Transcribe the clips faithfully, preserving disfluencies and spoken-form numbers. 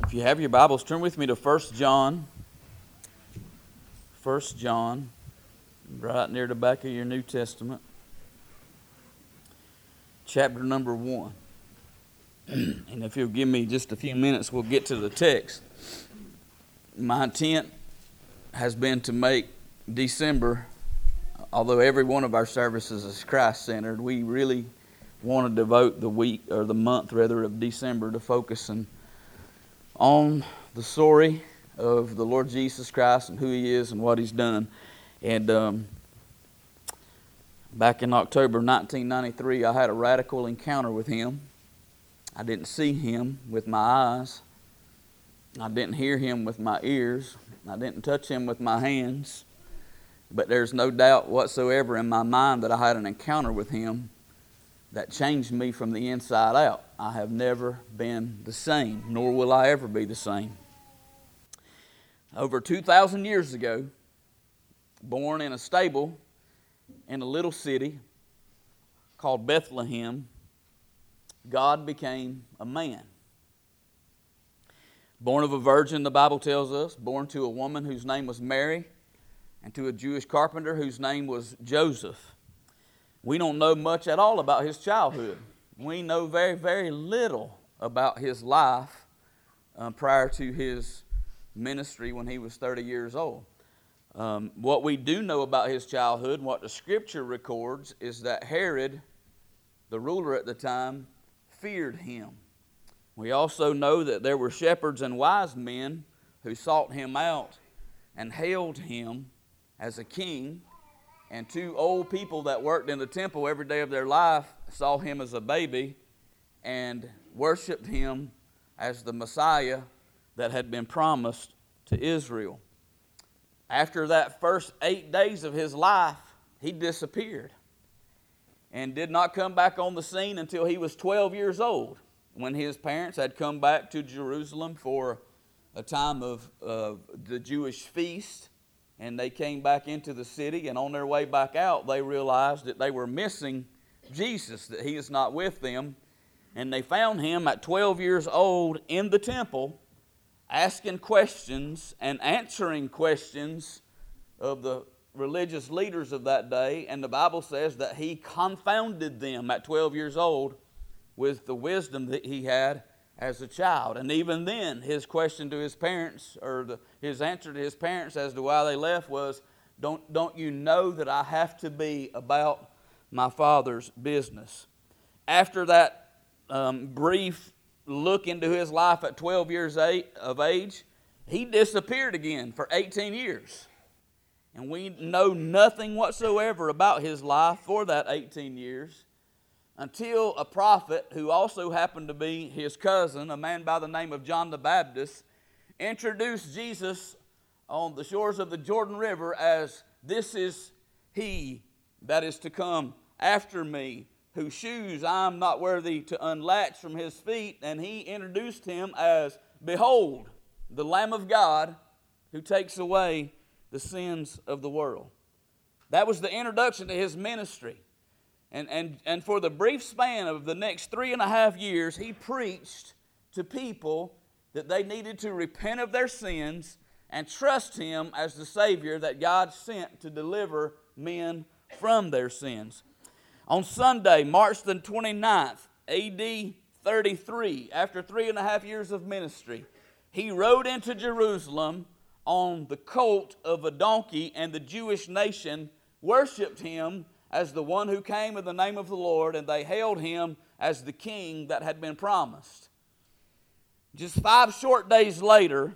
If you have your Bibles, turn with me to First John. First John, right near the back of your New Testament. Chapter number one. And if you'll give me just a few minutes, we'll get to the text. My intent has been to make December, although every one of our services is Christ-centered, we really want to devote the week, or the month rather, of December to focusing on the story of the Lord Jesus Christ and who He is and what He's done. And um, back in October nineteen ninety-three, I had a radical encounter with Him. I didn't see Him with my eyes. I didn't hear Him with my ears. I didn't touch Him with my hands. But there's no doubt whatsoever in my mind that I had an encounter with Him that changed me from the inside out. I have never been the same, nor will I ever be the same. Over two thousand years ago, born in a stable in a little city called Bethlehem, God became a man. Born of a virgin, the Bible tells us, born to a woman whose name was Mary, and to a Jewish carpenter whose name was Joseph. We don't know much at all about his childhood. We know very, very little about his life uh, prior to his ministry when he was thirty years old. Um, what we do know about his childhood, and what the Scripture records, is that Herod, the ruler at the time, feared him. We also know that there were shepherds and wise men who sought him out and hailed him as a king. And two old people that worked in the temple every day of their life saw him as a baby and worshiped him as the Messiah that had been promised to Israel. After that first eight days of his life, he disappeared and did not come back on the scene until he was twelve years old, when his parents had come back to Jerusalem for a time of uh, the Jewish feast. And they came back into the city, and on their way back out, they realized that they were missing Jesus, that He is not with them. And they found Him at twelve years old in the temple, asking questions and answering questions of the religious leaders of that day. And the Bible says that He confounded them at twelve years old with the wisdom that He had as a child. And even then, his question to his parents, or the, his answer to his parents as to why they left was, don't, don't you know that I have to be about my Father's business? After that um, brief look into his life at twelve years of age, he disappeared again for eighteen years. And we know nothing whatsoever about his life for that eighteen years. Until a prophet, who also happened to be his cousin, a man by the name of John the Baptist, introduced Jesus on the shores of the Jordan River as, "This is He that is to come after me, whose shoes I am not worthy to unlatch from His feet." And he introduced Him as, "Behold, the Lamb of God who takes away the sins of the world." That was the introduction to His ministry. And, and, and for the brief span of the next three and a half years, He preached to people that they needed to repent of their sins and trust Him as the Savior that God sent to deliver men from their sins. On Sunday, March the twenty-ninth, A D thirty-three, after three and a half years of ministry, He rode into Jerusalem on the colt of a donkey, and the Jewish nation worshiped Him as the one who came in the name of the Lord, and they hailed Him as the King that had been promised. Just five short days later,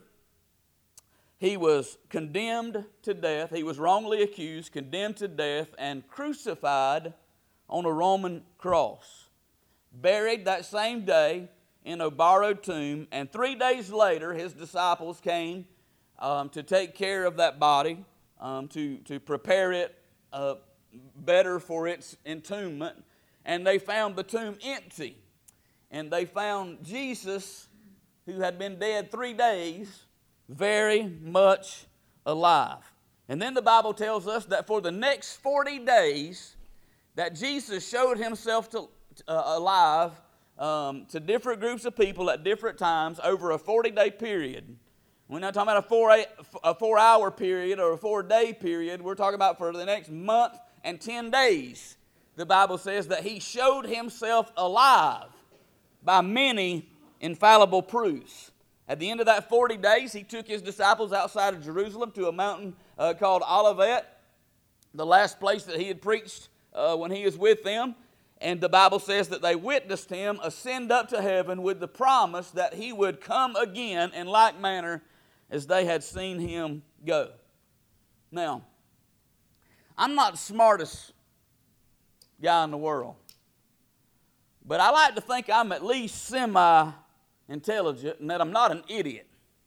He was condemned to death. He was wrongly accused, condemned to death, and crucified on a Roman cross. Buried that same day in a borrowed tomb, and three days later, His disciples came um, to take care of that body, um, to, to prepare it uh, better for its entombment, and they found the tomb empty. And they found Jesus, who had been dead three days, very much alive. And then the Bible tells us that for the next forty days that Jesus showed Himself to, uh, alive um, to different groups of people at different times over a forty-day period. We're not talking about a four, eight, a four-hour period or a four-day period. We're talking about for the next month and ten days. The Bible says that he showed himself alive by many infallible proofs. At the end of that forty days, he took his disciples outside of Jerusalem to a mountain uh, called Olivet, the last place that he had preached uh, when he was with them. And the Bible says that they witnessed him ascend up to heaven with the promise that he would come again in like manner as they had seen him go. Now, I'm not the smartest guy in the world, but I like to think I'm at least semi-intelligent and that I'm not an idiot.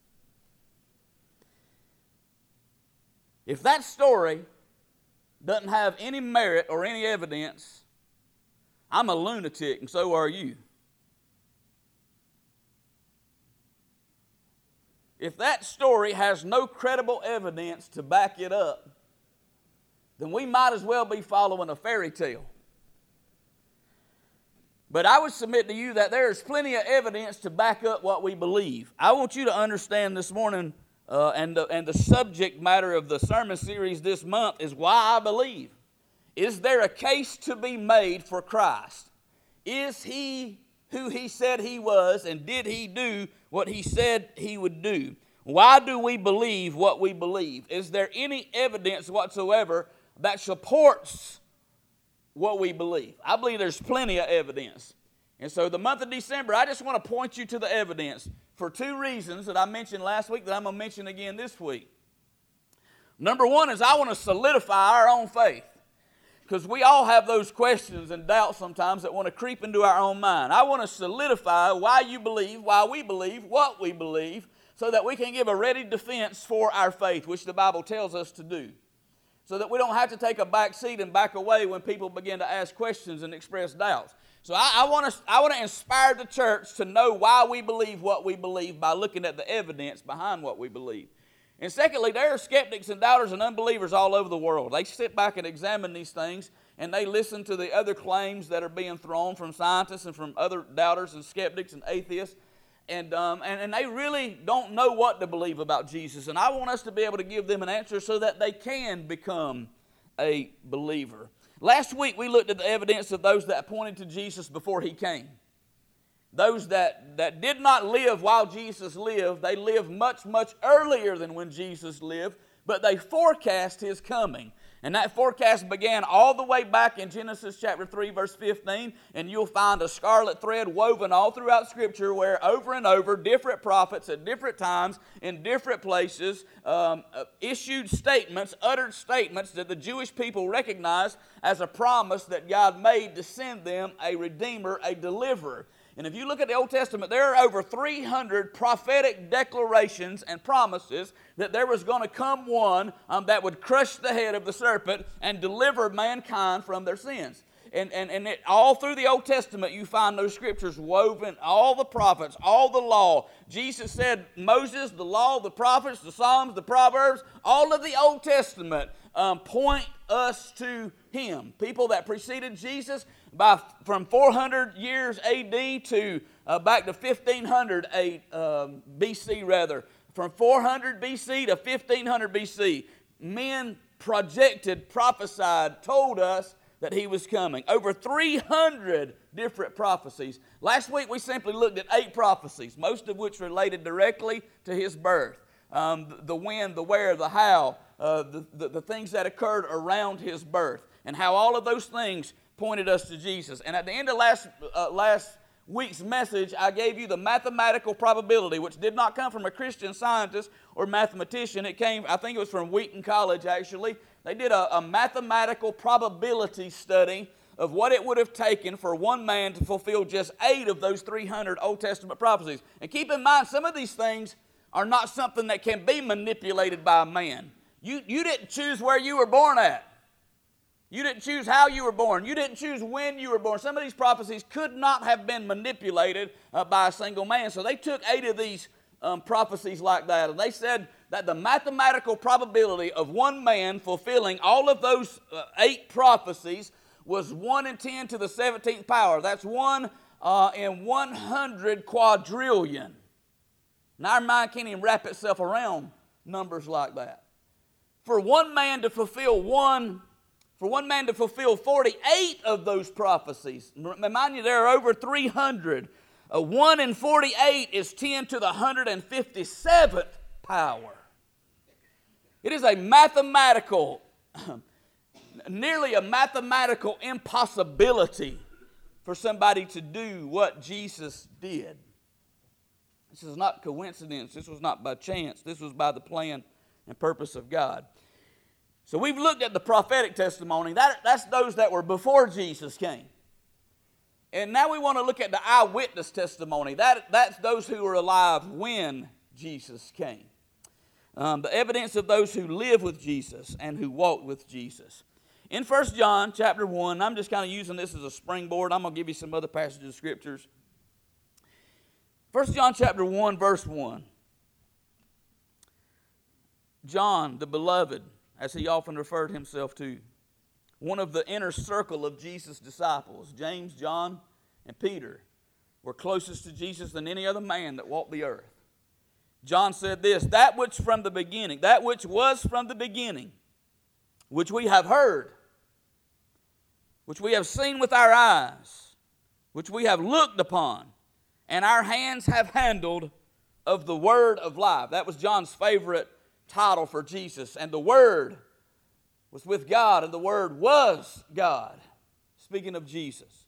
If that story doesn't have any merit or any evidence, I'm a lunatic and so are you. If that story has no credible evidence to back it up, then we might as well be following a fairy tale. But I would submit to you that there is plenty of evidence to back up what we believe. I want you to understand this morning, uh, and, the, and the subject matter of the sermon series this month is why I believe. Is there a case to be made for Christ? Is he who he said he was, and did he do what he said he would do? Why do we believe what we believe? Is there any evidence whatsoever that supports what we believe? I believe there's plenty of evidence. And so the month of December, I just want to point you to the evidence for two reasons that I mentioned last week that I'm going to mention again this week. Number one is I want to solidify our own faith. Because we all have those questions and doubts sometimes that want to creep into our own mind. I want to solidify why you believe, why we believe, what we believe, so that we can give a ready defense for our faith, which the Bible tells us to do. So that we don't have to take a back seat and back away when people begin to ask questions and express doubts. So I, I want to I want to inspire the church to know why we believe what we believe by looking at the evidence behind what we believe. And secondly, there are skeptics and doubters and unbelievers all over the world. They sit back and examine these things, and they listen to the other claims that are being thrown from scientists and from other doubters and skeptics and atheists. And, um, and, and they really don't know what to believe about Jesus. And I want us to be able to give them an answer so that they can become a believer. Last week, we looked at the evidence of those that pointed to Jesus before he came. Those that, that did not live while Jesus lived, they lived much, much earlier than when Jesus lived, but they forecast his coming. And that forecast began all the way back in Genesis chapter three, verse fifteen, and you'll find a scarlet thread woven all throughout Scripture where over and over different prophets at different times in different places um, uh, issued statements, uttered statements that the Jewish people recognized as a promise that God made to send them a Redeemer, a deliverer. And if you look at the Old Testament, there are over three hundred prophetic declarations and promises that there was going to come one um, that would crush the head of the serpent and deliver mankind from their sins. And, and, and it, all through the Old Testament, you find those scriptures woven, all the prophets, all the law. Jesus said, Moses, the law, the prophets, the Psalms, the Proverbs, all of the Old Testament um, point us to him. People that preceded Jesus, by from four hundred years A D to uh, back to fifteen hundred um, B C rather. From four hundred B C to fifteen hundred B C, men projected, prophesied, told us that he was coming. Over three hundred different prophecies. Last week we simply looked at eight prophecies, most of which related directly to his birth. Um, the, the when, the where, the how, uh, the, the, the things that occurred around his birth, and how all of those things pointed us to Jesus. And at the end of last uh, last week's message, I gave you the mathematical probability, which did not come from a Christian scientist or mathematician. It came, I think it was from Wheaton College, actually. They did a, a mathematical probability study of what it would have taken for one man to fulfill just eight of those three hundred Old Testament prophecies. And keep in mind, some of these things are not something that can be manipulated by a man. You, you didn't choose where you were born at. You didn't choose how you were born. You didn't choose when you were born. Some of these prophecies could not have been manipulated uh, by a single man. So they took eight of these um, prophecies like that, and they said that the mathematical probability of one man fulfilling all of those uh, eight prophecies was one in ten to the seventeenth power. That's one uh, in one hundred quadrillion. And our mind can't even wrap itself around numbers like that. For one man to fulfill one, for one man to fulfill forty-eight of those prophecies. Remind you, there are over three hundred. Uh, one in forty-eight is ten to the one hundred fifty-seventh power. It is a mathematical, nearly a mathematical impossibility for somebody to do what Jesus did. This is not coincidence. This was not by chance. This was by the plan and purpose of God. So we've looked at the prophetic testimony. That, that's those that were before Jesus came. And now we want to look at the eyewitness testimony. That, that's those who were alive when Jesus came. Um, the evidence of those who live with Jesus and who walked with Jesus. In First John chapter one, I'm just kind of using this as a springboard. I'm going to give you some other passages of scriptures. First John chapter one, verse one. John, the beloved, as he often referred himself to, one of the inner circle of Jesus' disciples, James, John, and Peter, were closest to Jesus than any other man that walked the earth. John said this, that which from the beginning, that which was from the beginning, which we have heard, which we have seen with our eyes, which we have looked upon, and our hands have handled of the word of life. That was John's favorite title for Jesus. And the Word was with God, and the Word was God. Speaking of Jesus.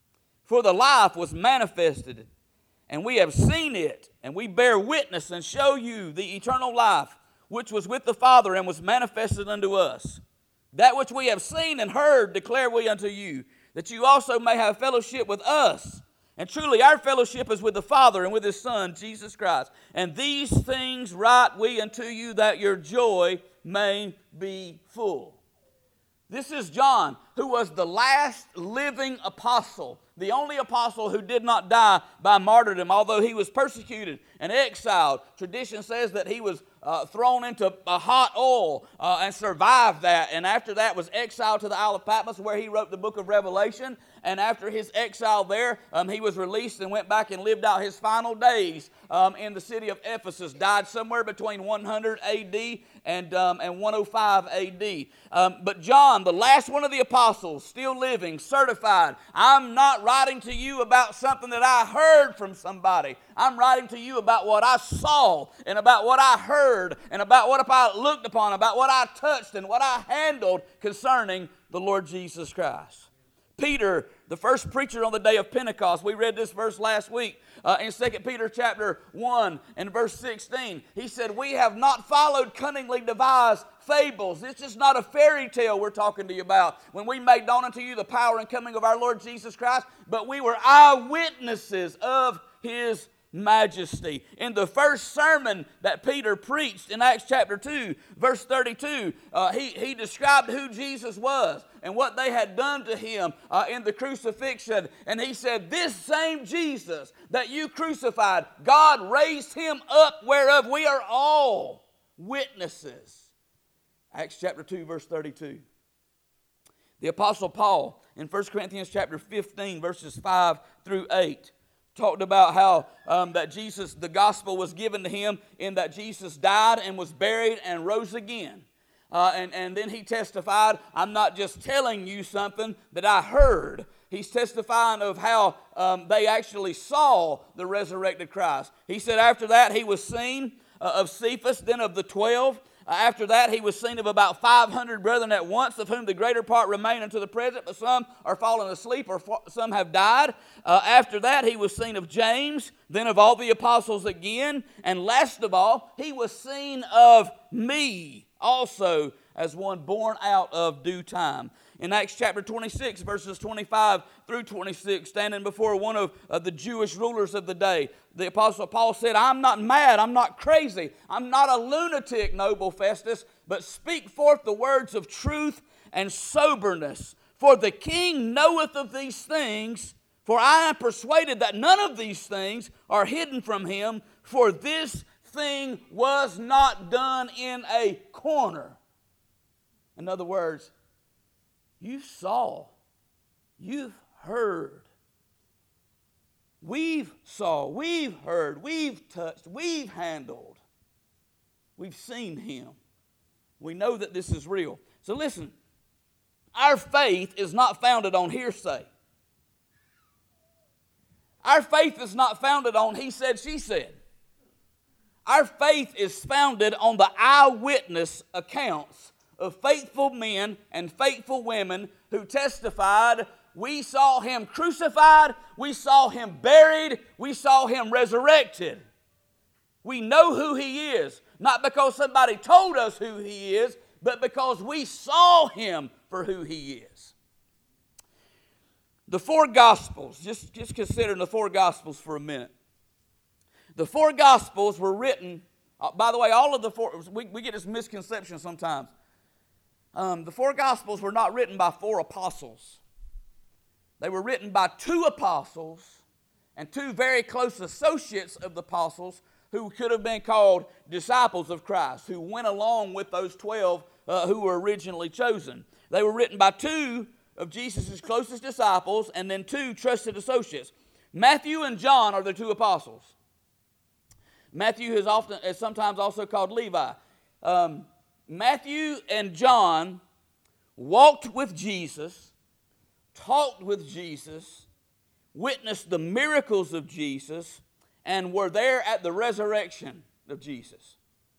For the life was manifested, and we have seen it, and we bear witness and show you the eternal life, which was with the Father and was manifested unto us. That which we have seen and heard declare we unto you, that you also may have fellowship with us. And truly our fellowship is with the Father and with His Son, Jesus Christ. And these things write we unto you, that your joy may be full. This is John, who was the last living apostle, the only apostle who did not die by martyrdom, although he was persecuted and exiled. Tradition says that he was uh, thrown into a hot oil uh, and survived that, and after that was exiled to the Isle of Patmos, where he wrote the book of Revelation. And after his exile there, um, he was released and went back and lived out his final days um, in the city of Ephesus. Died somewhere between one hundred A D and, um, and one oh five A D. Um, but John, the last one of the apostles, still living, certified, I'm not writing to you about something that I heard from somebody. I'm writing to you about what I saw and about what I heard and about what I looked upon, about what I touched and what I handled concerning the Lord Jesus Christ. Peter, the first preacher on the day of Pentecost, we read this verse last week uh, in Second Peter chapter one and verse sixteen. He said, we have not followed cunningly devised fables. This is not a fairy tale we're talking to you about when we made known unto you the power and coming of our Lord Jesus Christ, but we were eyewitnesses of His majesty. In the first sermon that Peter preached in Acts chapter two, verse thirty-two, uh, he, he described who Jesus was and what they had done to Him uh, in the crucifixion. And he said, this same Jesus that you crucified, God raised Him up, whereof we are all witnesses. Acts chapter two, verse thirty-two. The Apostle Paul in First Corinthians chapter fifteen, verses five through eight, talked about how um, that Jesus, the gospel was given to him in that Jesus died and was buried and rose again. Uh, and, and then he testified, I'm not just telling you something that I heard. He's testifying of how um, they actually saw the resurrected Christ. He said after that he was seen uh, of Cephas, then of the twelve. Uh, after that, he was seen of about five hundred brethren at once, of whom the greater part remain unto the present, but some are fallen asleep, or fa- some have died. Uh, after that, he was seen of James, then of all the apostles again. And last of all, he was seen of me also, as one born out of due time. In Acts chapter twenty-six, verses twenty-five through twenty-six, standing before one of uh, the Jewish rulers of the day, the Apostle Paul said, I'm not mad, I'm not crazy, I'm not a lunatic, noble Festus, but speak forth the words of truth and soberness. For the king knoweth of these things, for I am persuaded that none of these things are hidden from him, for this thing was not done in a corner. In other words, you saw, you've heard, we've saw, we've heard, we've touched, we've handled. We've seen him. We know that this is real. So listen, our faith is not founded on hearsay. Our faith is not founded on he said, she said. Our faith is founded on the eyewitness accounts of faithful men and faithful women who testified, we saw him crucified, we saw him buried, we saw him resurrected. We know who he is, not because somebody told us who he is, but because we saw him for who he is. The four Gospels, just, just consider the four Gospels for a minute. The four Gospels were written, uh, by the way, all of the four, we, we get this misconception sometimes. Um, the four Gospels were not written by four apostles. They were written by two apostles and two very close associates of the apostles who could have been called disciples of Christ, who went along with those twelve uh, who were originally chosen. They were written by two of Jesus' closest disciples and then two trusted associates. Matthew and John are the two apostles. Matthew is often is sometimes also called Levi. Um, Matthew and John walked with Jesus, talked with Jesus, witnessed the miracles of Jesus, and were there at the resurrection of Jesus.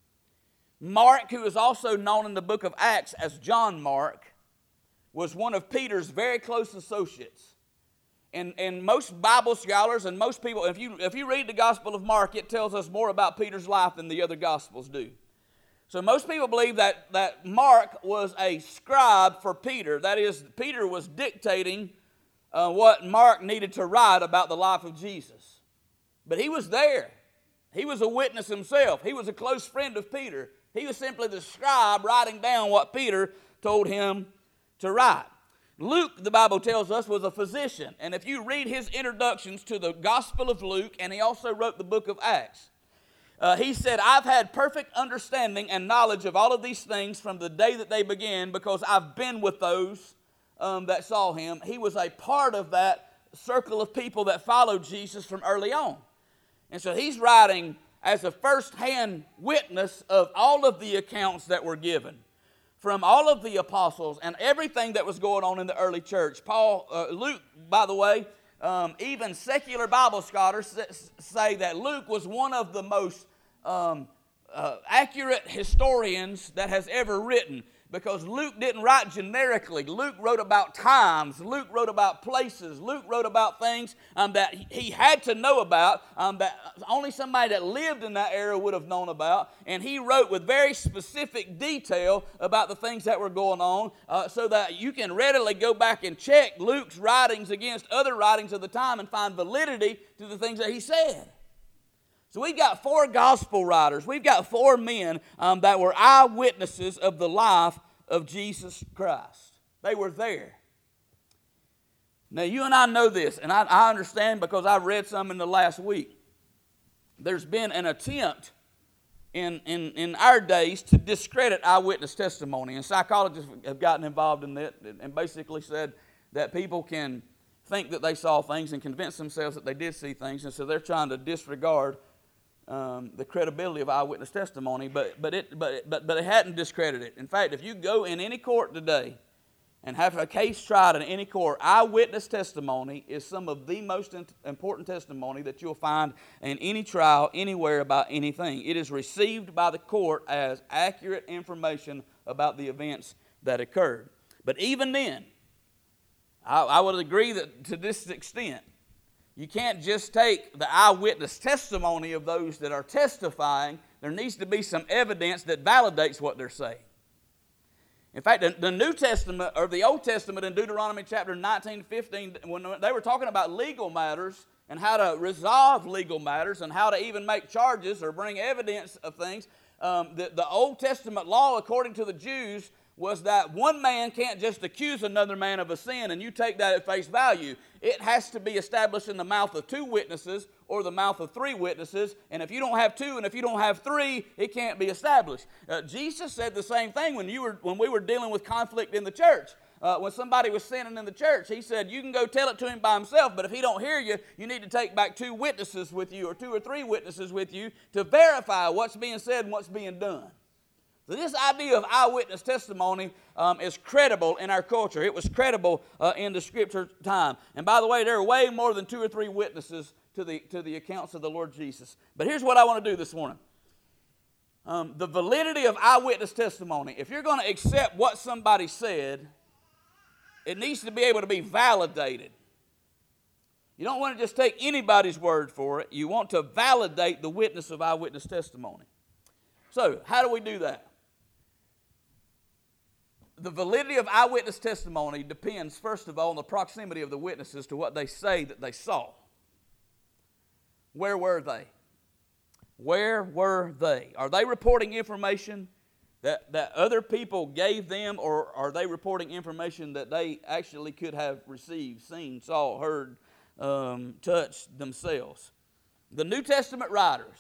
Mark, who is also known in the book of Acts as John Mark, was one of Peter's very close associates. And, and most Bible scholars and most people, if you, if you read the Gospel of Mark, it tells us more about Peter's life than the other Gospels do. So most people believe that, that Mark was a scribe for Peter. That is, Peter was dictating uh, what Mark needed to write about the life of Jesus. But he was there. He was a witness himself. He was a close friend of Peter. He was simply the scribe writing down what Peter told him to write. Luke, the Bible tells us, was a physician. And if you read his introductions to the Gospel of Luke, and he also wrote the book of Acts, uh, he said, I've had perfect understanding and knowledge of all of these things from the day that they began because I've been with those um, that saw him. He was a part of that circle of people that followed Jesus from early on. And so he's writing as a first-hand witness of all of the accounts that were given from all of the apostles and everything that was going on in the early church. Paul, uh, Luke, by the way, um, even secular Bible scholars say that Luke was one of the most um, uh, accurate historians that has ever written, because Luke didn't write generically. Luke wrote about times. Luke wrote about places. Luke wrote about things um, that he had to know about, um, that only somebody that lived in that era would have known about. And he wrote with very specific detail about the things that were going on, uh, so that you can readily go back and check Luke's writings against other writings of the time and find validity to the things that he said. So we've got four gospel writers. We've got four men um, that were eyewitnesses of the life of Jesus Christ. They were there. Now you and I know this, and I, I understand because I've read some in the last week. There's been an attempt in, in, in our days to discredit eyewitness testimony, and psychologists have gotten involved in that and basically said that people can think that they saw things and convince themselves that they did see things, and so they're trying to disregard Um, the credibility of eyewitness testimony, but but it but but but it hadn't discredited it. In fact, if you go in any court today and have a case tried in any court, eyewitness testimony is some of the most important testimony that you'll find in any trial anywhere about anything. It is received by the court as accurate information about the events that occurred. But even then, I, I would agree that to this extent, you can't just take the eyewitness testimony of those that are testifying. There needs to be some evidence that validates what they're saying. In fact, the, the New Testament, or the Old Testament in Deuteronomy chapter nineteen, fifteen, when they were talking about legal matters and how to resolve legal matters and how to even make charges or bring evidence of things, um, the, the Old Testament law, according to the Jews, was that one man can't just accuse another man of a sin and you take that at face value. It has to be established in the mouth of two witnesses or the mouth of three witnesses. And if you don't have two and if you don't have three, it can't be established. Uh, Jesus said the same thing when you were when we were dealing with conflict in the church. uh, when somebody was sinning in the church. He said, you can go tell it to him by himself, but if he don't hear you, you need to take back two witnesses with you or two or three witnesses with you to verify what's being said and what's being done. So this idea of eyewitness testimony um, is credible in our culture. It was credible uh, in the Scripture time. And by the way, there are way more than two or three witnesses to the, to the accounts of the Lord Jesus. But here's what I want to do this morning. Um, the validity of eyewitness testimony. If you're going to accept what somebody said, it needs to be able to be validated. You don't want to just take anybody's word for it. You want to validate the witness of eyewitness testimony. So, how do we do that? The validity of eyewitness testimony depends, first of all, on the proximity of the witnesses to what they say that they saw. Where were they? Where were they? Are they reporting information that, that other people gave them, or are they reporting information that they actually could have received, seen, saw, heard, um, touched themselves? The New Testament writers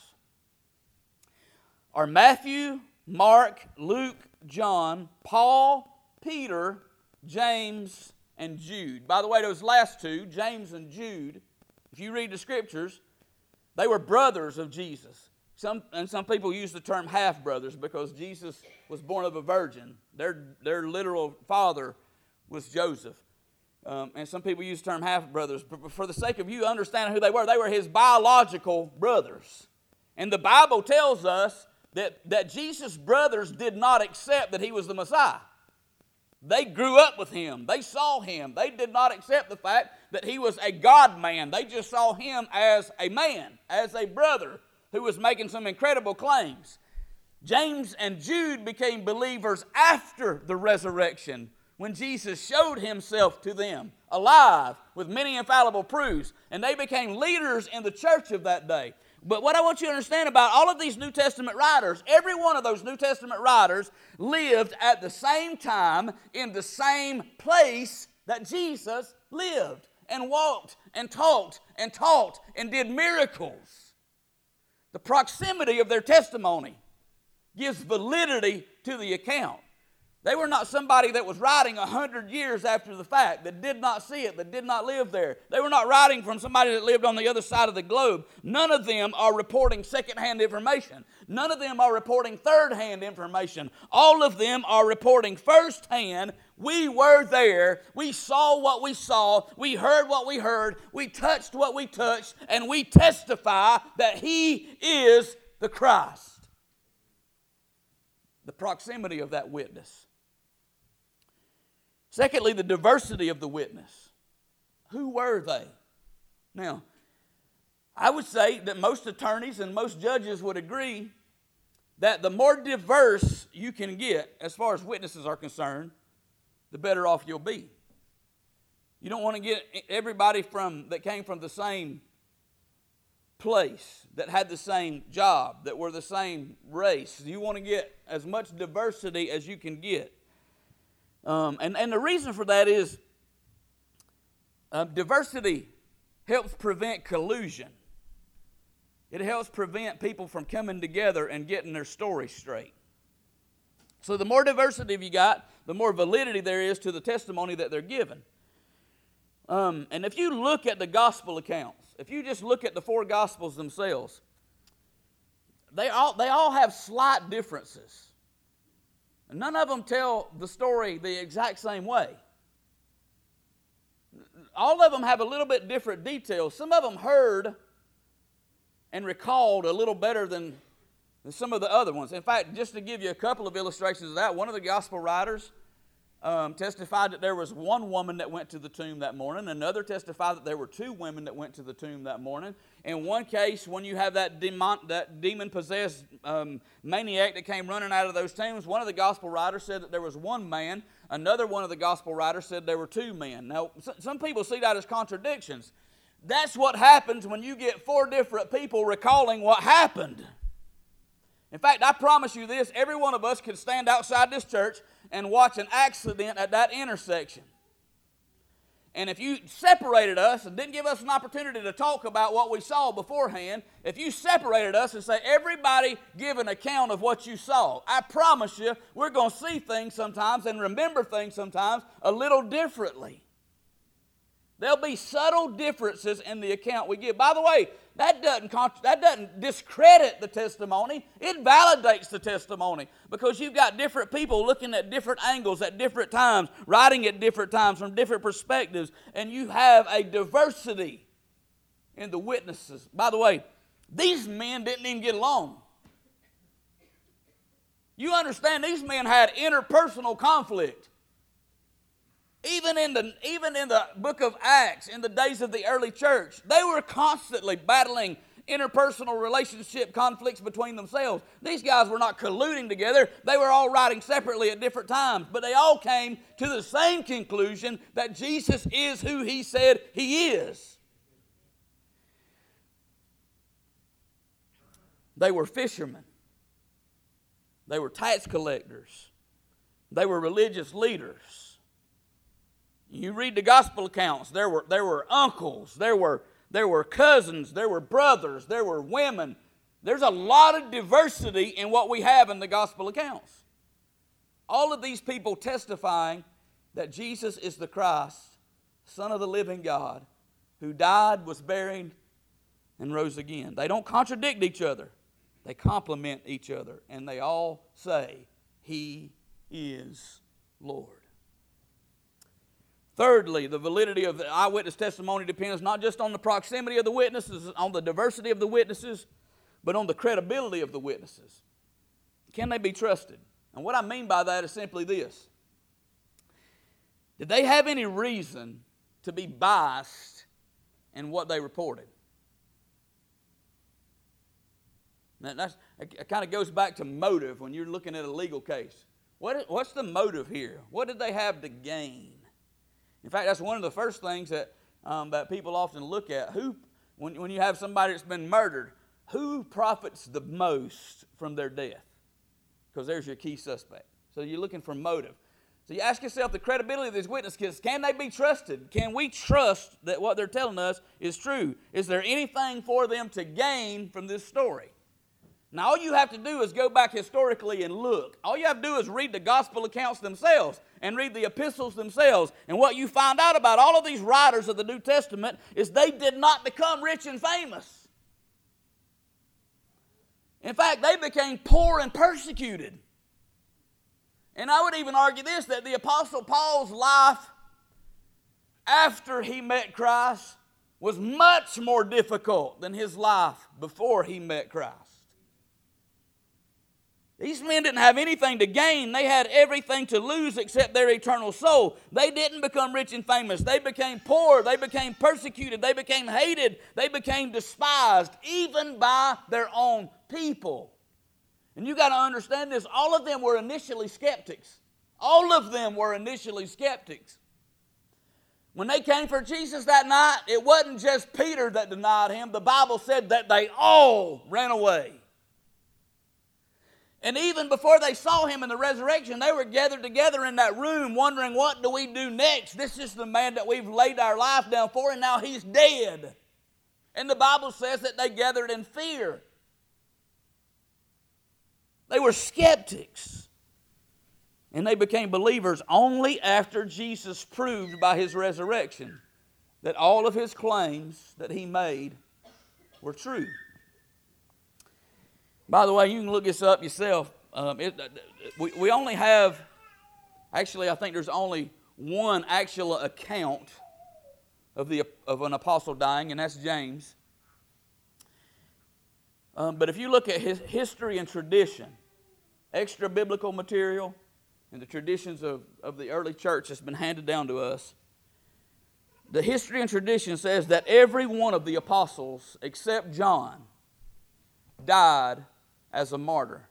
are Matthew, Mark, Luke, John, Paul, Peter, James, and Jude. By the way, those last two, James and Jude, if you read the Scriptures, they were brothers of Jesus. Some, and some people use the term half-brothers because Jesus was born of a virgin. Their, their literal father was Joseph. Um, and some people use the term half-brothers. But for the sake of you understanding who they were, they were his biological brothers. And the Bible tells us that, that Jesus' brothers did not accept that he was the Messiah. They grew up with him. They saw him. They did not accept the fact that he was a God-man. They just saw him as a man, as a brother who was making some incredible claims. James and Jude became believers after the resurrection when Jesus showed himself to them alive with many infallible proofs, and they became leaders in the church of that day. But what I want you to understand about all of these New Testament writers, every one of those New Testament writers lived at the same time in the same place that Jesus lived and walked and talked and taught and did miracles. The proximity of their testimony gives validity to the account. They were not somebody that was writing a hundred years after the fact, that did not see it, that did not live there. They were not writing from somebody that lived on the other side of the globe. None of them are reporting secondhand information. None of them are reporting third-hand information. All of them are reporting firsthand. We were there. We saw what we saw. We heard what we heard. We touched what we touched. And we testify that he is the Christ. The proximity of that witness. Secondly, the diversity of the witness. Who were they? Now, I would say that most attorneys and most judges would agree that the more diverse you can get as far as witnesses are concerned, the better off you'll be. You don't want to get everybody from that came from the same place, that had the same job, that were the same race. You want to get as much diversity as you can get. Um, and, and the reason for that is uh, diversity helps prevent collusion. It helps prevent people from coming together and getting their story straight. So the more diversity you got, the more validity there is to the testimony that they're given. Um, and if you look at the gospel accounts, if you just look at the four gospels themselves, they all, they all have slight differences. None of them tell the story the exact same way. All of them have a little bit different details. Some of them heard and recalled a little better than, than some of the other ones. In fact, just to give you a couple of illustrations of that, one of the gospel writers um, testified that there was one woman that went to the tomb that morning. Another testified that there were two women that went to the tomb that morning. In one case, when you have that, demon, that demon-possessed um, maniac that came running out of those tombs, one of the gospel writers said that there was one man. Another one of the gospel writers said there were two men. Now, some people see that as contradictions. That's what happens when you get four different people recalling what happened. In fact, I promise you this, every one of us could stand outside this church and watch an accident at that intersection. And if you separated us and didn't give us an opportunity to talk about what we saw beforehand, if you separated us and say, everybody give an account of what you saw, I promise you we're going to see things sometimes and remember things sometimes a little differently. There'll be subtle differences in the account we give. By the way, that doesn't, that doesn't discredit the testimony. It validates the testimony because you've got different people looking at different angles at different times, writing at different times from different perspectives, and you have a diversity in the witnesses. By the way, these men didn't even get along. You understand, these men had interpersonal conflict. Even in the even in the book of Acts, in the days of the early church, they were constantly battling interpersonal relationship conflicts between themselves. These guys were not colluding together. They were all writing separately at different times, but they all came to the same conclusion that Jesus is who he said he is. They were fishermen. They were tax collectors. They were religious leaders. You read the gospel accounts, there were, there were uncles, there were, there were cousins, there were brothers, there were women. There's a lot of diversity in what we have in the gospel accounts. All of these people testifying that Jesus is the Christ, Son of the living God, who died, was buried, and rose again. They don't contradict each other. They complement each other, and they all say, He is Lord. Thirdly, the validity of the eyewitness testimony depends not just on the proximity of the witnesses, on the diversity of the witnesses, but on the credibility of the witnesses. Can they be trusted? And what I mean by that is simply this. Did they have any reason to be biased in what they reported? Now, that's, it kind of goes back to motive when you're looking at a legal case. What, what's the motive here? What did they have to gain? In fact, that's one of the first things that um, that people often look at. Who, when, when you have somebody that's been murdered, who profits the most from their death? Because there's your key suspect. So you're looking for motive. So you ask yourself the credibility of these witnesses. Can they be trusted? Can we trust that what they're telling us is true? Is there anything for them to gain from this story? Now, all you have to do is go back historically and look. All you have to do is read the gospel accounts themselves and read the epistles themselves. And what you find out about all of these writers of the New Testament is they did not become rich and famous. In fact, they became poor and persecuted. And I would even argue this, that the Apostle Paul's life after he met Christ was much more difficult than his life before he met Christ. These men didn't have anything to gain. They had everything to lose except their eternal soul. They didn't become rich and famous. They became poor. They became persecuted. They became hated. They became despised, even by their own people. And you got to understand this. All of them were initially skeptics. All of them were initially skeptics. When they came for Jesus that night, it wasn't just Peter that denied him. The Bible said that they all ran away. And even before they saw him in the resurrection, they were gathered together in that room wondering, what do we do next? This is the man that we've laid our life down for, and now he's dead. And the Bible says that they gathered in fear. They were skeptics. And they became believers only after Jesus proved by his resurrection that all of his claims that he made were true. By the way, you can look this up yourself. Um, it, we, we only have, actually I think there's only one actual account of, the, of an apostle dying, and that's James. Um, but if you look at his history and tradition, extra biblical material, and the traditions of, of the early church that's been handed down to us, the history and tradition says that every one of the apostles except John died as a martyr.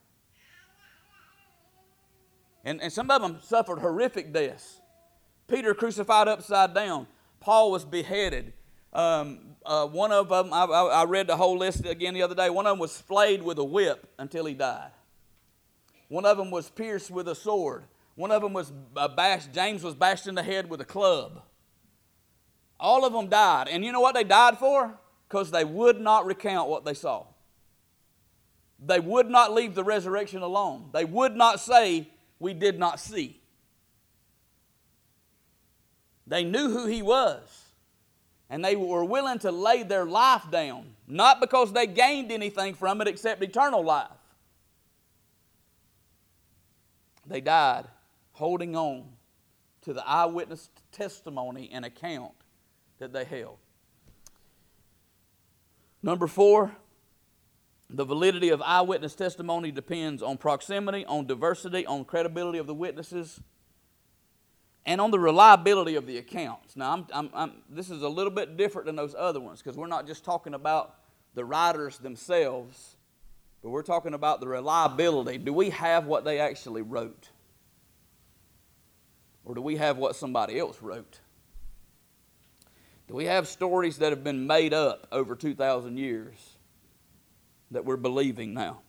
And, and some of them suffered horrific deaths. Peter crucified upside down. Paul was beheaded. Um, uh, one of them, I, I read the whole list again the other day. One of them was flayed with a whip until he died. One of them was pierced with a sword. One of them was uh, bashed, James was bashed in the head with a club. All of them died. And you know what they died for? Because they would not recount what they saw. They would not leave the resurrection alone. They would not say, we did not see. They knew who he was. And they were willing to lay their life down. Not because they gained anything from it except eternal life. They died holding on to the eyewitness testimony and account that they held. Number four, the validity of eyewitness testimony depends on proximity, on diversity, on credibility of the witnesses, and on the reliability of the accounts. Now, I'm, I'm, I'm, this is a little bit different than those other ones because we're not just talking about the writers themselves, but we're talking about the reliability. Do we have what they actually wrote? Or do we have what somebody else wrote? Do we have stories that have been made up over two thousand years that we're believing now?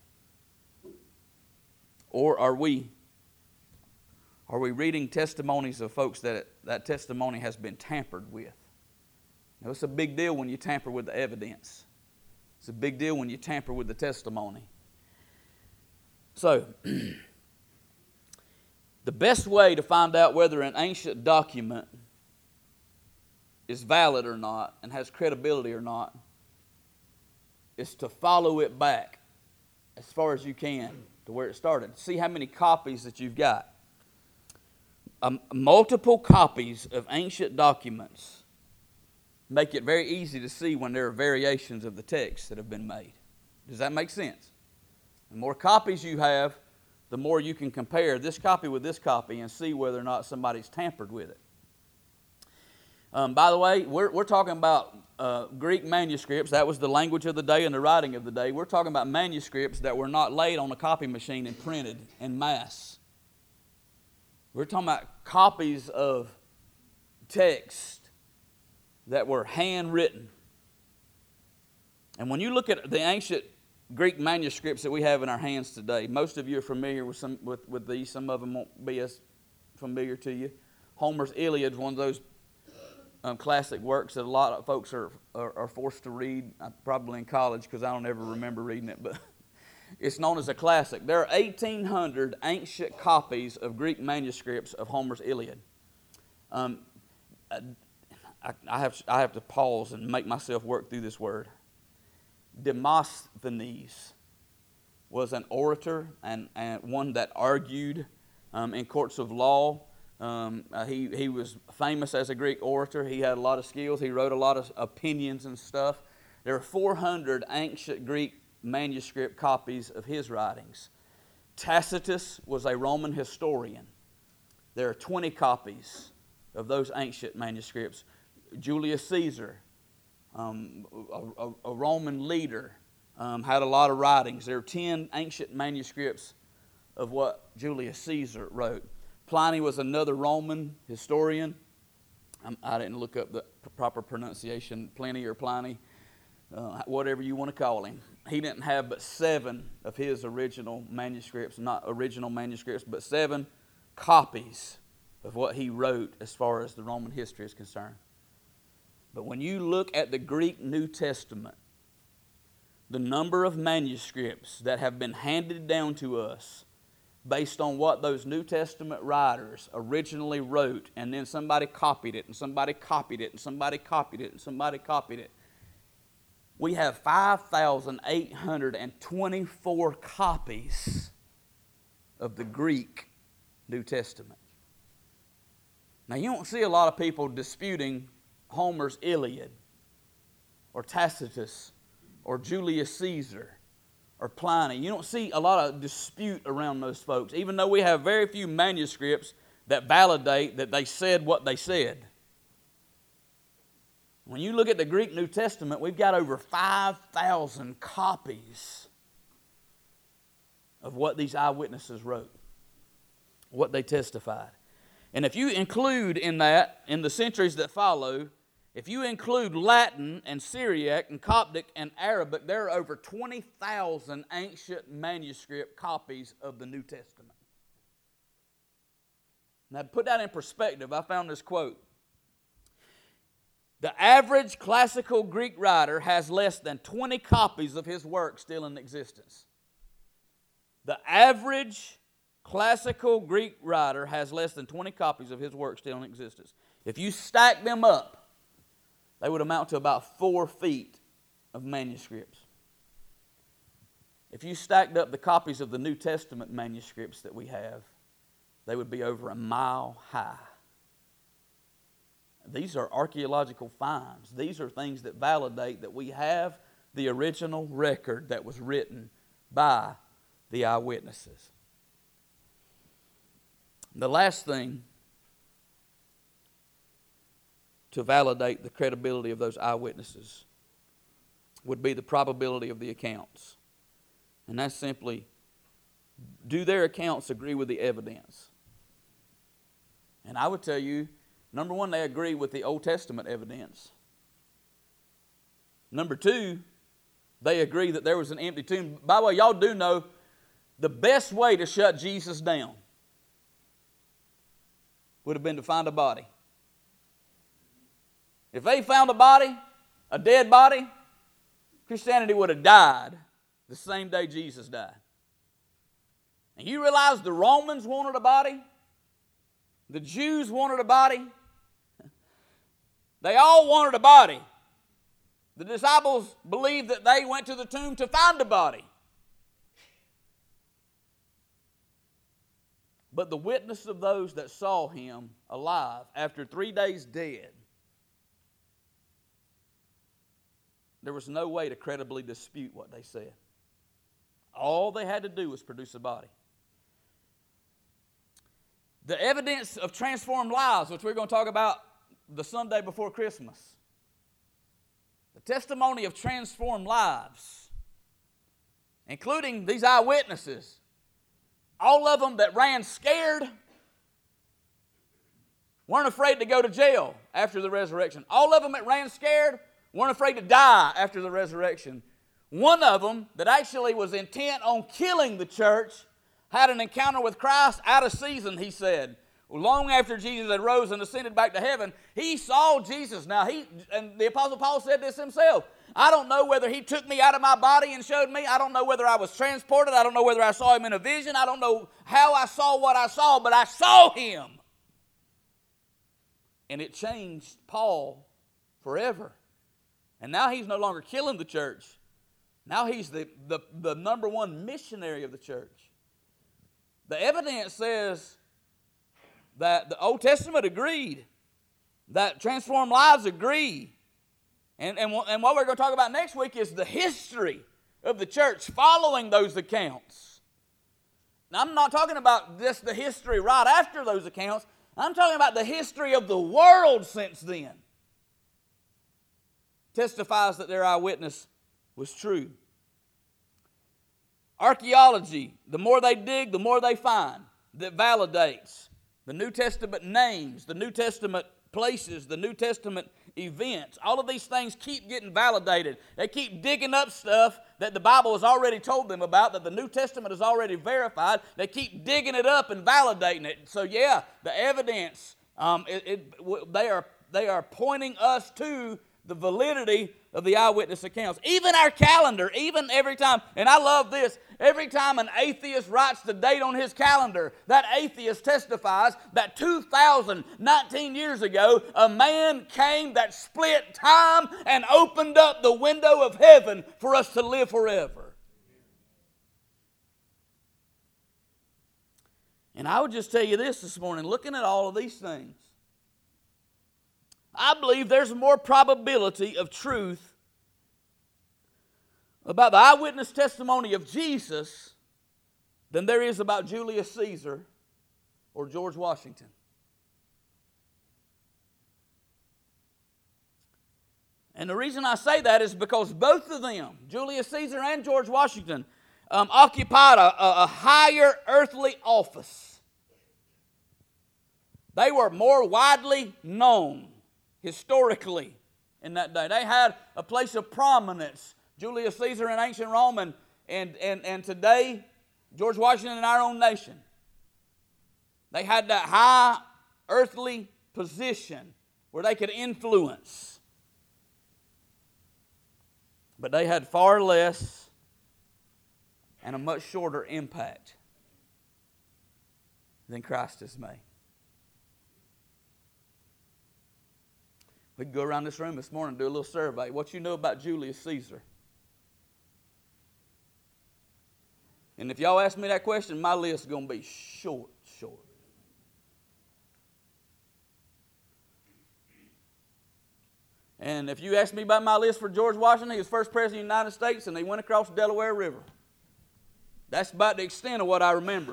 Or are we, are we reading testimonies of folks that that testimony has been tampered with? Now, it's a big deal when you tamper with the evidence. It's a big deal when you tamper with the testimony. So, the best way to find out whether an ancient document is valid or not and has credibility or not is to follow it back as far as you can to where it started. See how many copies that you've got. Um, multiple copies of ancient documents make it very easy to see when there are variations of the text that have been made. Does that make sense? The more copies you have, the more you can compare this copy with this copy and see whether or not somebody's tampered with it. Um, by the way, we're, we're talking about uh, Greek manuscripts. That was the language of the day and the writing of the day. We're talking about manuscripts that were not laid on a copy machine and printed en masse. We're talking about copies of text that were handwritten. And when you look at the ancient Greek manuscripts that we have in our hands today, most of you are familiar with some with, with these. Some of them won't be as familiar to you. Homer's Iliad is one of those um, classic works that a lot of folks are, are, are forced to read, uh, probably in college because I don't ever remember reading it, but it's known as a classic. There are eighteen hundred ancient copies of Greek manuscripts of Homer's Iliad. Um, I, I, have, I have to pause and make myself work through this word. Demosthenes was an orator and, and one that argued um, in courts of law. Um, uh, he, he was famous as a Greek orator. He had a lot of skills. He wrote a lot of opinions and stuff. There are four hundred ancient Greek manuscript copies of his writings. Tacitus was a Roman historian. There are twenty copies of those ancient manuscripts. Julius Caesar, um, a, a, a Roman leader, um, had a lot of writings. There are ten ancient manuscripts of what Julius Caesar wrote. Pliny was another Roman historian. Um, I didn't look up the proper pronunciation, Pliny or Pliny, uh, whatever you want to call him. He didn't have but seven of his original manuscripts, not original manuscripts, but seven copies of what he wrote as far as the Roman history is concerned. But when you look at the Greek New Testament, the number of manuscripts that have been handed down to us based on what those New Testament writers originally wrote, and then somebody copied it, and somebody copied it, and somebody copied it, and somebody copied it. We have five thousand eight hundred twenty-four copies of the Greek New Testament. Now, you don't see a lot of people disputing Homer's Iliad, or Tacitus, or Julius Caesar, or Pliny. You don't see a lot of dispute around those folks, even though we have very few manuscripts that validate that they said what they said. When you look at the Greek New Testament, we've got over five thousand copies of what these eyewitnesses wrote, what they testified. And if you include in that, in the centuries that follow, if you include Latin and Syriac and Coptic and Arabic, there are over twenty thousand ancient manuscript copies of the New Testament. Now, to put that in perspective, I found this quote. The average classical Greek writer has less than twenty copies of his work still in existence. The average classical Greek writer has less than twenty copies of his work still in existence. If you stack them up, they would amount to about four feet of manuscripts. If you stacked up the copies of the New Testament manuscripts that we have, they would be over a mile high. These are archaeological finds. These are things that validate that we have the original record that was written by the eyewitnesses. The last thing to validate the credibility of those eyewitnesses would be the probability of the accounts. And that's simply, do their accounts agree with the evidence? And I would tell you, number one, they agree with the Old Testament evidence. Number two, they agree that there was an empty tomb. By the way, y'all do know the best way to shut Jesus down would have been to find a body. If they found a body, a dead body, Christianity would have died the same day Jesus died. And you realize the Romans wanted a body? The Jews wanted a body? They all wanted a body. The disciples believed that they went to the tomb to find a body. But the witness of those that saw him alive after three days dead, there was no way to credibly dispute what they said. All they had to do was produce a body. The evidence of transformed lives, which we're going to talk about the Sunday before Christmas. The testimony of transformed lives, including these eyewitnesses, all of them that ran scared, weren't afraid to go to jail after the resurrection. All of them that ran scared weren't afraid to die after the resurrection. One of them that actually was intent on killing the church had an encounter with Christ out of season, he said. Long after Jesus had rose and ascended back to heaven, he saw Jesus. Now, he and the Apostle Paul said this himself. I don't know whether he took me out of my body and showed me. I don't know whether I was transported. I don't know whether I saw him in a vision. I don't know how I saw what I saw, but I saw him. And it changed Paul forever. And now he's no longer killing the church. Now he's the, the, the number one missionary of the church. The evidence says that the Old Testament agreed, that transformed lives agree. And, and, and what we're going to talk about next week is the history of the church following those accounts. Now, I'm not talking about just the history right after those accounts. I'm talking about the history of the world since then. Testifies that their eyewitness was true. Archaeology, the more they dig, the more they find that validates the New Testament names, the New Testament places, the New Testament events. All of these things keep getting validated. They keep digging up stuff that the Bible has already told them about, that the New Testament has already verified. They keep digging it up and validating it. So yeah, the evidence, um, it, it, they are they are pointing us to the validity of the eyewitness accounts. Even our calendar, even every time, and I love this, every time an atheist writes the date on his calendar, that atheist testifies that two thousand nineteen years ago, a man came that split time and opened up the window of heaven for us to live forever. And I would just tell you this this morning, looking at all of these things, I believe there's more probability of truth about the eyewitness testimony of Jesus than there is about Julius Caesar or George Washington. And the reason I say that is because both of them, Julius Caesar and George Washington, um, occupied a, a higher earthly office. They were more widely known historically in that day. They had a place of prominence. Julius Caesar in ancient Rome, and, and, and, and today, George Washington in our own nation. They had that high earthly position where they could influence But they had far less and a much shorter impact than Christ has made. We could go around this room this morning and do a little survey. What you know about Julius Caesar? And if y'all ask me that question, my list is going to be short, short. And if you ask me about my list for George Washington, he was first president of the United States, and he went across the Delaware River. That's about the extent of what I remember.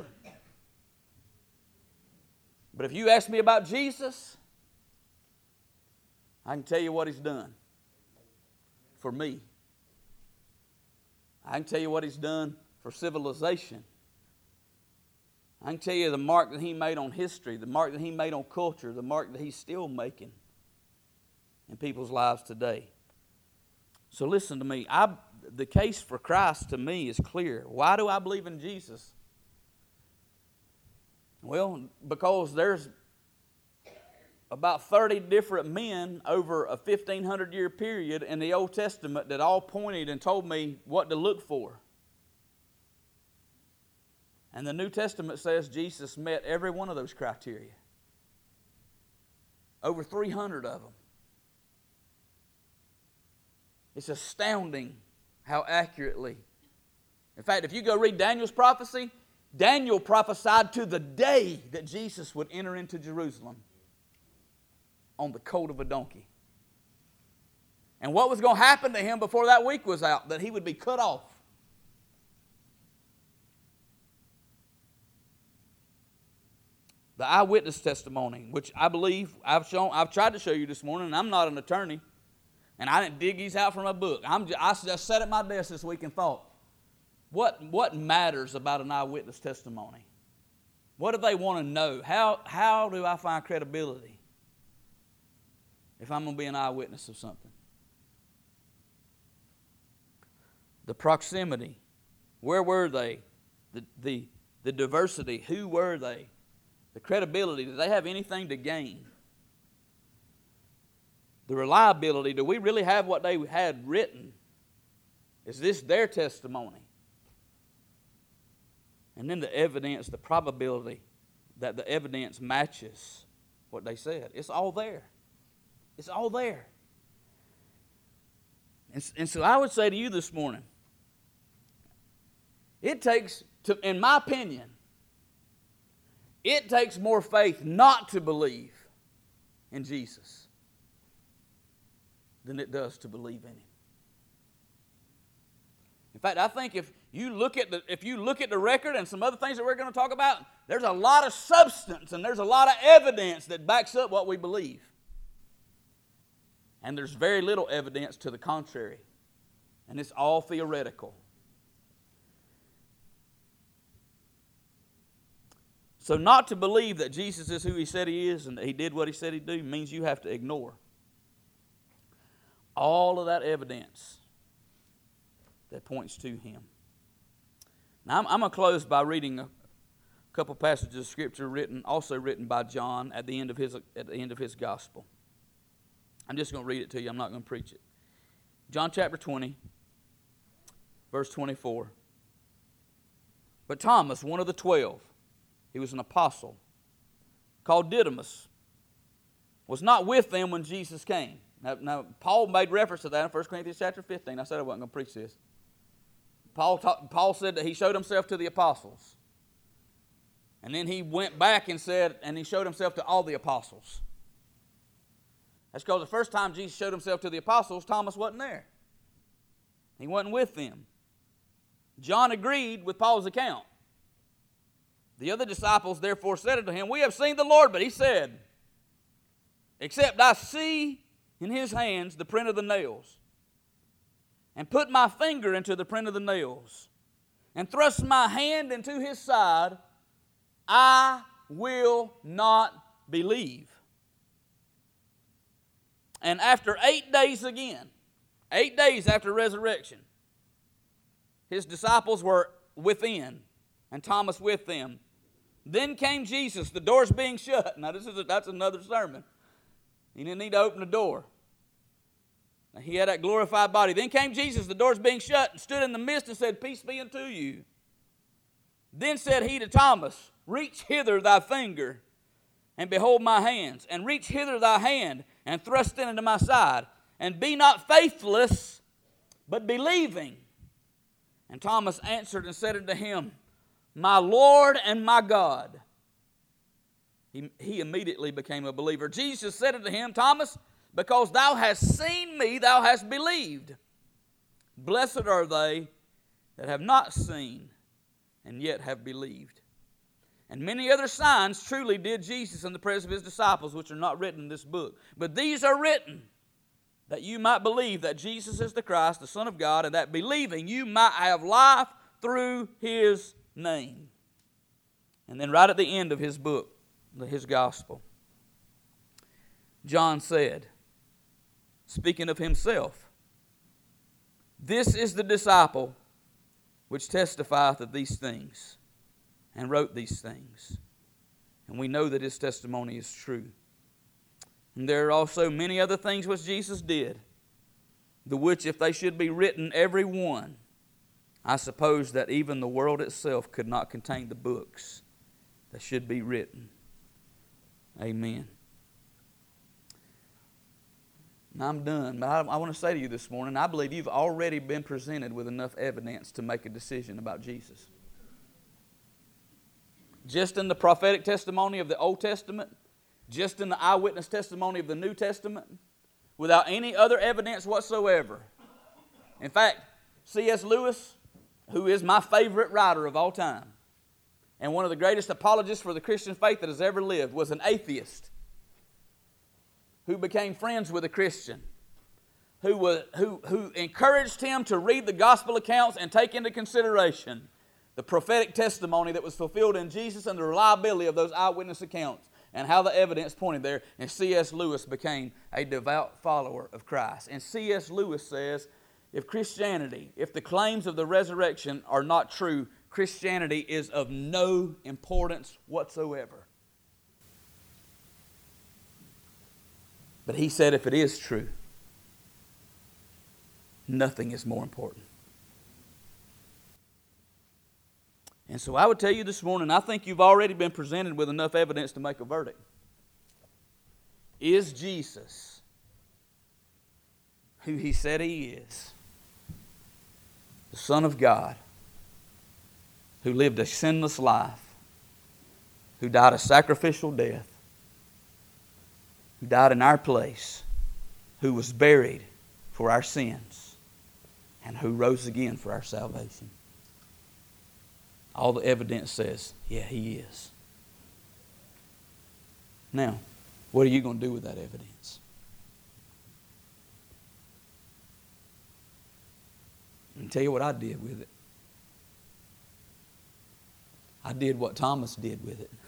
But if you ask me about Jesus, I can tell you what he's done for me. I can tell you what he's done for civilization. I can tell you the mark that he made on history, the mark that he made on culture, the mark that he's still making in people's lives today. So listen to me. I, the case for Christ to me is clear. Why do I believe in Jesus? Well, because there's about thirty different men over a fifteen hundred year period in the Old Testament that all pointed and told me what to look for. And the New Testament says Jesus met every one of those criteria. Over three hundred of them. It's astounding how accurately. In fact, if you go read Daniel's prophecy, Daniel prophesied to the day that Jesus would enter into Jerusalem on the colt of a donkey. And what was going to happen to him before that week was out? That he would be cut off. The eyewitness testimony, which I believe I've shown, I've tried to show you this morning, and I'm not an attorney, and I didn't dig these out from a book. I'm just, I just sat at my desk this week and thought, what, what matters about an eyewitness testimony? What do they want to know? How, how do I find credibility if I'm going to be an eyewitness of something? The proximity. Where were they? The, the, the diversity. Who were they? The credibility. Did they have anything to gain? The reliability. Do we really have what they had written? Is this their testimony? And then the evidence, the probability that the evidence matches what they said. It's all there. It's all there. And, and so I would say to you this morning, it takes, to, in my opinion, it takes more faith not to believe in Jesus than it does to believe in Him. In fact, I think if you look at the if you look at the record and some other things that we're going to talk about, there's a lot of substance and there's a lot of evidence that backs up what we believe. And there's very little evidence to the contrary. And it's all theoretical. So not to believe that Jesus is who He said He is and that He did what He said He'd do means you have to ignore all of that evidence that points to Him. Now, I'm, I'm going to close by reading a couple passages of Scripture written, also written by John at the end of his at the end of his gospel. I'm just going to read it to you. I'm not going to preach it. John chapter twenty, verse twenty-four. But Thomas, one of the twelve, he was an apostle, called Didymus, was not with them when Jesus came. Now, now Paul made reference to that in First Corinthians chapter fifteen. I said I wasn't going to preach this. Paul, taught, Paul said that he showed himself to the apostles. And then he went back and said, and he showed himself to all the apostles. That's because the first time Jesus showed Himself to the apostles, Thomas wasn't there. He wasn't with them. John agreed with Paul's account. The other disciples therefore said unto him, We have seen the Lord. But he said, Except I see in His hands the print of the nails, and put my finger into the print of the nails, and thrust my hand into His side, I will not believe. And after eight days again, eight days after resurrection, His disciples were within, and Thomas with them. Then came Jesus, the doors being shut. Now this is a, that's another sermon. He didn't need to open the door. Now, he had that glorified body. Then came Jesus, the doors being shut, and stood in the midst and said, Peace be unto you. Then said he to Thomas, Reach hither thy finger, and behold my hands, and reach hither thy hand, and thrust it into my side, and be not faithless, but believing. And Thomas answered and said unto him, My Lord and my God. He, he immediately became a believer. Jesus said unto him, Thomas, because thou hast seen me, thou hast believed. Blessed are they that have not seen, and yet have believed. And many other signs truly did Jesus in the presence of his disciples, which are not written in this book. But these are written, that you might believe that Jesus is the Christ, the Son of God, and that believing you might have life through his name. And then right at the end of his book, his gospel, John said, speaking of himself, This is the disciple which testifieth of these things, and wrote these things. And we know that his testimony is true. And there are also many other things which Jesus did, the which if they should be written every one, I suppose that even the world itself could not contain the books that should be written. Amen. Now I'm done, but I, I want to say to you this morning, I believe you've already been presented with enough evidence to make a decision about Jesus. Just in the prophetic testimony of the Old Testament, just in the eyewitness testimony of the New Testament, without any other evidence whatsoever. In fact, C S Lewis, who is my favorite writer of all time, and one of the greatest apologists for the Christian faith that has ever lived, was an atheist who became friends with a Christian, who, was, who, who encouraged him to read the gospel accounts and take into consideration the prophetic testimony that was fulfilled in Jesus and the reliability of those eyewitness accounts and how the evidence pointed there. And C S Lewis became a devout follower of Christ. And C S Lewis says, if Christianity, if the claims of the resurrection are not true, Christianity is of no importance whatsoever. But he said if it is true, nothing is more important. And so I would tell you this morning, I think you've already been presented with enough evidence to make a verdict. Is Jesus who he said he is, the Son of God, who lived a sinless life, who died a sacrificial death, who died in our place, who was buried for our sins, and who rose again for our salvation? All the evidence says, yeah, he is. Now, what are you going to do with that evidence? I can tell you what I did with it. I did what Thomas did with it.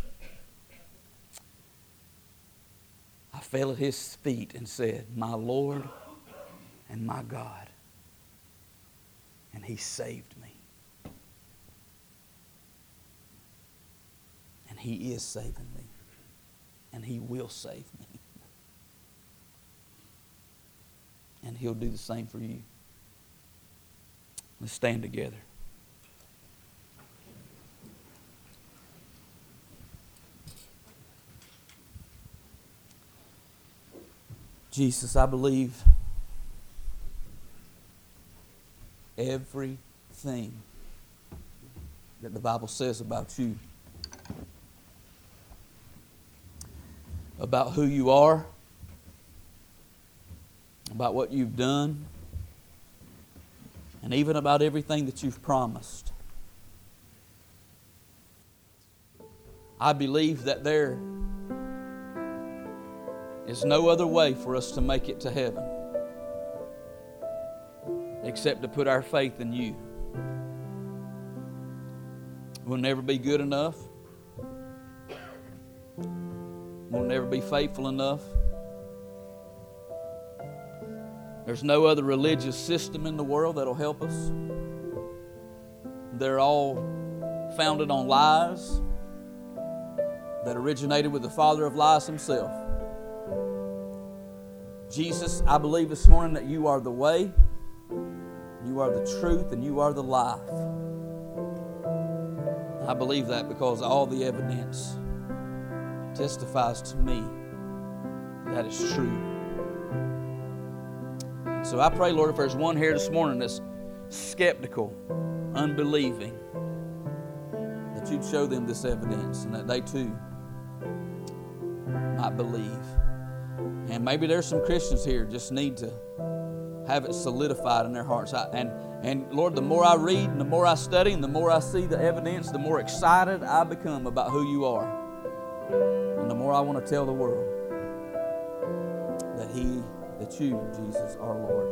I fell at his feet and said, my Lord and my God. And he saved me. And he is saving me. And he will save me. And he'll do the same for you. Let's stand together. Jesus, I believe everything that the Bible says about you, about who you are, about what you've done, and even about everything that you've promised. I believe that there is no other way for us to make it to heaven except to put our faith in you. We'll never be good enough. We'll never be faithful enough. There's no other religious system in the world that'll help us. They're all founded on lies that originated with the father of lies himself. Jesus, I believe this morning that you are the way, you are the truth, and you are the life. I believe that because all the evidence testifies to me that it's true. So I pray, Lord, if there's one here this morning that's skeptical, unbelieving, that you'd show them this evidence and that they too might believe. And maybe there's some Christians here just need to have it solidified in their hearts. I, and, and Lord, the more I read and the more I study and the more I see the evidence, the more excited I become about who you are. And the more I want to tell the world that He, that you, Jesus, are Lord.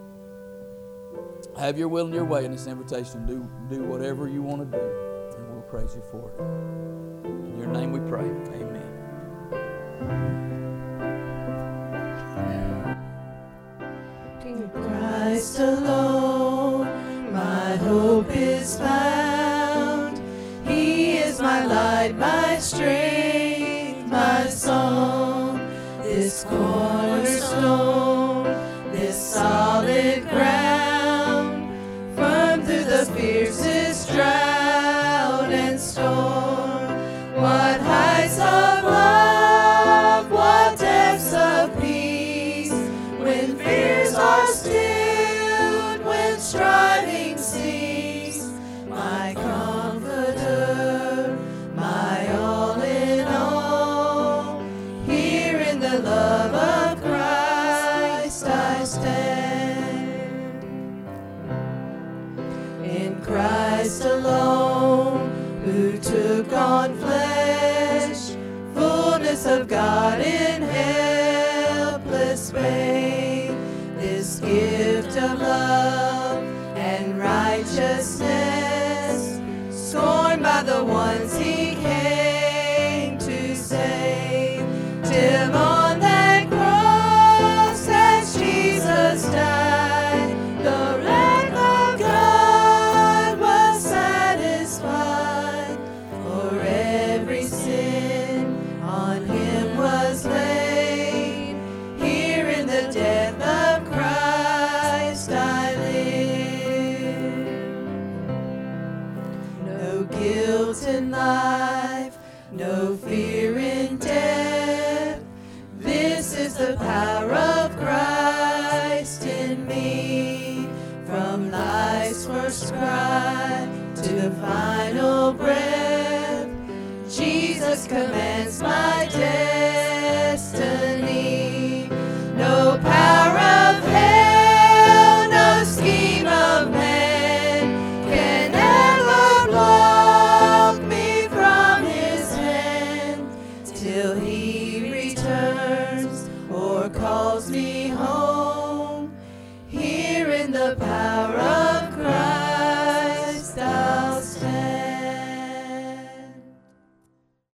Have your will and your way in this invitation. Do, do whatever you want to do, and we'll praise you for it. In your name we pray. Amen. In Christ alone, my hope is found. He is my light, my strength, my song. This cornerstone, this solid ground, firm through the fiercest drought and storm. What heights of love, what depths of peace, when fears are stilled, when striving cease. My comforter, my all in all, here in the love of Christ I stand. In Christ alone, who took on flesh, fullness of God in helpless babe, this gift of love and righteousness, scorned by the ones He came to save, till on that cross as Jesus died, the wrath of God was satisfied. For every sin on Him was laid, here in the death of Christ I live. No guilt in life, no fear in death, this is the power of Christ in me. From life's first cry to the final breath, Jesus commands my destiny. No power of hell